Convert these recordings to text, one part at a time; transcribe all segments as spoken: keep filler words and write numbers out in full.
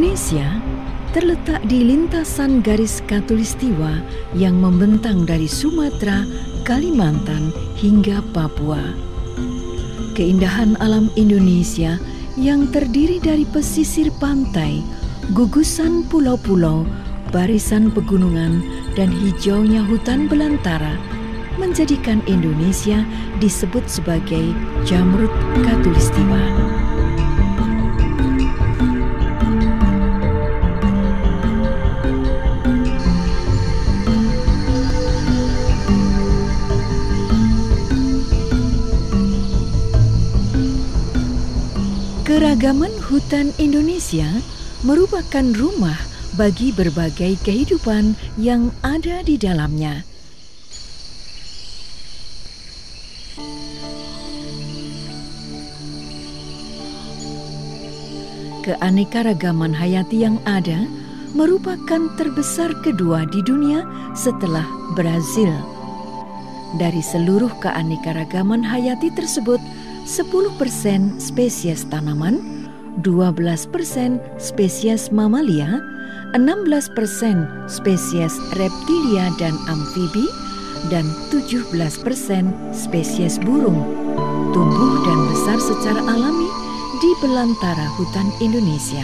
Indonesia terletak di lintasan garis khatulistiwa yang membentang dari Sumatera, Kalimantan hingga Papua. Keindahan alam Indonesia yang terdiri dari pesisir pantai, gugusan pulau-pulau, barisan pegunungan, dan hijaunya hutan belantara menjadikan Indonesia disebut sebagai Jamrut Khatulistiwa. Keragaman hutan Indonesia merupakan rumah bagi berbagai kehidupan yang ada di dalamnya. Keanekaragaman hayati yang ada merupakan terbesar kedua di dunia setelah Brazil. Dari seluruh keanekaragaman hayati tersebut, sepuluh persen spesies tanaman, dua belas persen spesies mamalia, enam belas persen spesies reptilia dan amfibi, dan tujuh belas persen spesies burung tumbuh dan besar secara alami di belantara hutan Indonesia.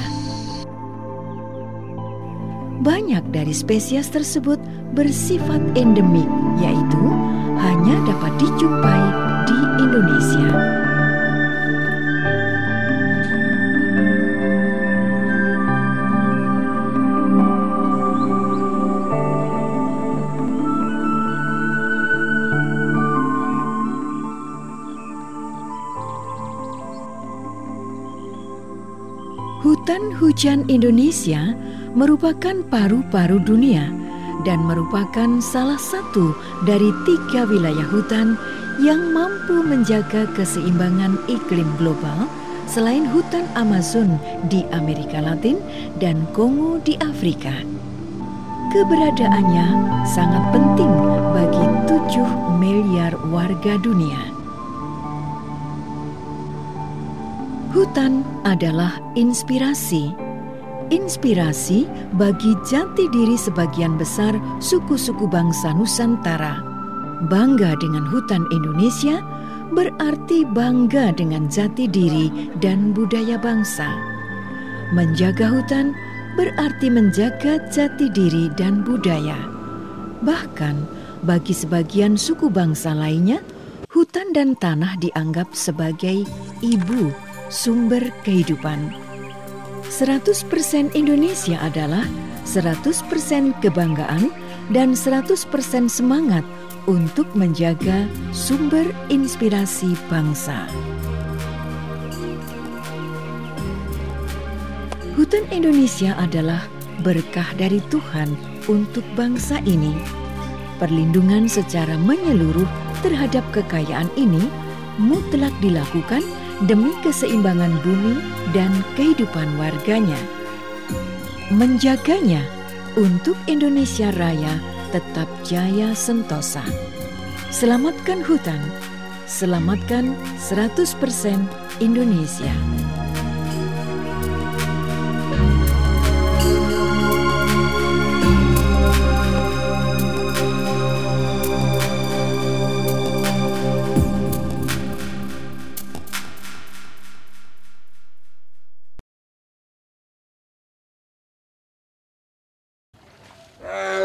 Banyak dari spesies tersebut bersifat endemik, yaitu hanya dapat dijumpai di Indonesia. Hutan hujan Indonesia merupakan paru-paru dunia dan merupakan salah satu dari tiga wilayah hutan yang mampu menjaga keseimbangan iklim global selain hutan Amazon di Amerika Latin dan Kongo di Afrika. Keberadaannya sangat penting bagi tujuh miliar warga dunia. Hutan adalah inspirasi. Inspirasi bagi jati diri sebagian besar suku-suku bangsa Nusantara. Bangga dengan hutan Indonesia berarti bangga dengan jati diri dan budaya bangsa. Menjaga hutan berarti menjaga jati diri dan budaya. Bahkan bagi sebagian suku bangsa lainnya, hutan dan tanah dianggap sebagai ibu sumber kehidupan. seratus persen Indonesia adalah seratus persen kebanggaan dan seratus persen semangat untuk menjaga sumber inspirasi bangsa. Hutan Indonesia adalah berkah dari Tuhan untuk bangsa ini. Perlindungan secara menyeluruh terhadap kekayaan ini mutlak dilakukan demi keseimbangan bumi dan kehidupan warganya. Menjaganya untuk Indonesia Raya tetap jaya sentosa. Selamatkan hutan, selamatkan seratus persen Indonesia. Ah.